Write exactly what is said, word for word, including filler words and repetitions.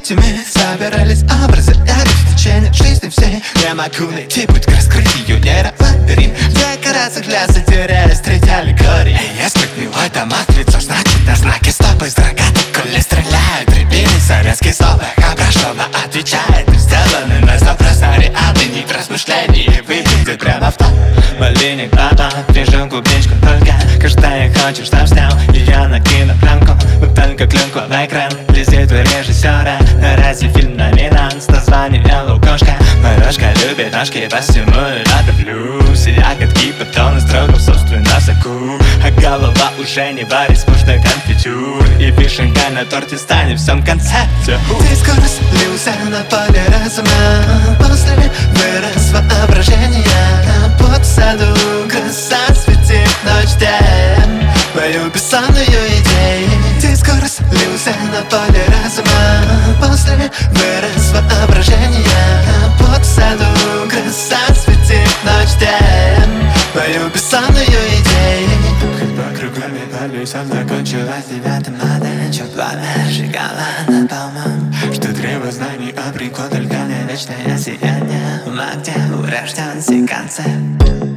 пути мы собирались образы, это течение жизни всей. Я могу найти путь к раскрытию нейролабиринт. В декорациях ляса терялись треть аллегории. И если гнилой домат лицо, значит на знаке стоп. Из рогаток коли стреляют рябины, советский слово обращенно отвечает. Сделаны на запрос на реальный ник размышлений и выглядит прямо в топ. Малиник папа, пишем клубничку только каждая хочет, чтоб снял ее на кинопленку. Вот только клюнку в экран лезет у режиссера. Разве фильм номинант с названием «Лукошка»? Морошка любит ножки по всему надоблюсь. Ягодки батоны строго в собственном соку. А голова уже не варит скучный конфитюр. И вишенка на торте станет в всем концепте. Ты скоро слился на поле разума. После вырос воображение. Под саду краса светит ночь день. Мою бессонную идею. Ты скоро слился на поле разума. После вырос воображение. Под саду краса светит ночь день. Мою бессонную идею. Ходьба кругами по лицам закончилась девятым модем. Чё пламя сжигало над домом. Что требует знаний, а прикол только на вечное сияние. Ума, где урожден концепт.